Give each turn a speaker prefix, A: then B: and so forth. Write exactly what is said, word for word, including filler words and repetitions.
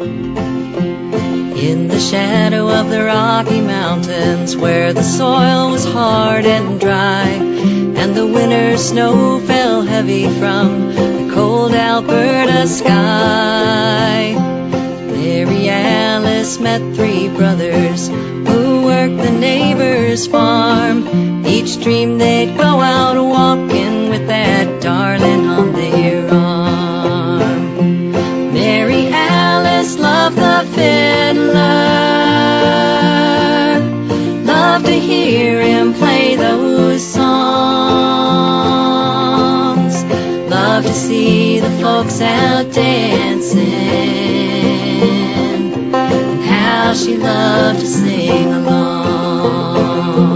A: In the shadow of the Rocky Mountains, where the soil was hard and dry, and the winter snow fell heavy from the cold Alberta sky, Mary Alice met three brothers who worked the neighbor's farm. Each dreamed they'd go out walking with that darling on their arm. Mary Alice loved the fiddler, loved to hear him play those songs, loved to see the folks out dancing, and how she loved to sing along.